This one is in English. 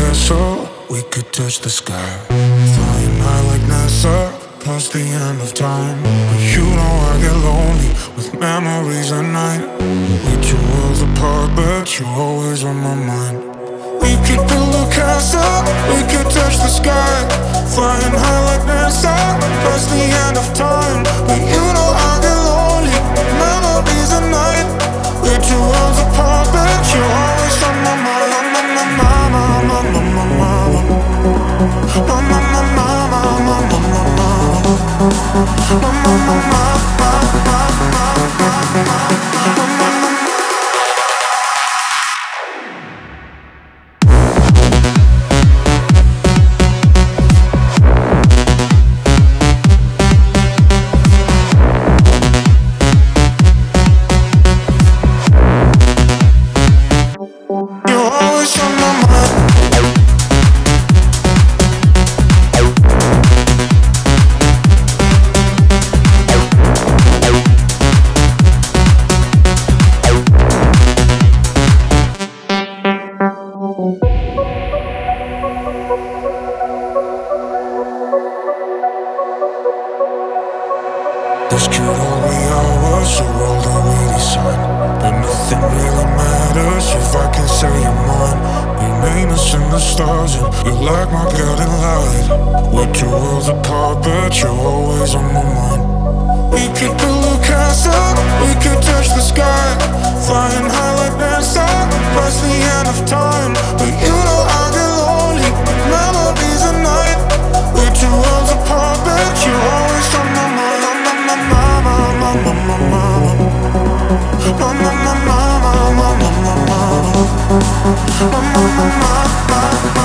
castle, we could touch the sky. Flying high like NASA, past the end of time. But you know I get lonely with memories at night. We're two worlds apart, but you're always on my mind. We could build a castle, we could touch the sky. Flying high like NASA, past the end of time. But you know I get lonely with memories at night. We're two worlds apart, but you're always on my mind. This could all be ours, a world already signed. But nothing really matters if I can say you're mine. Remain us in the stars and you're like my guiding light. We're two worlds apart, but you're always on my mind. We could build a castle, we could touch the sky. Flying high like NASA, past the end of time. But you know I get lonely, memories at night. We're two worlds apart, but you're always on my mind. Mama,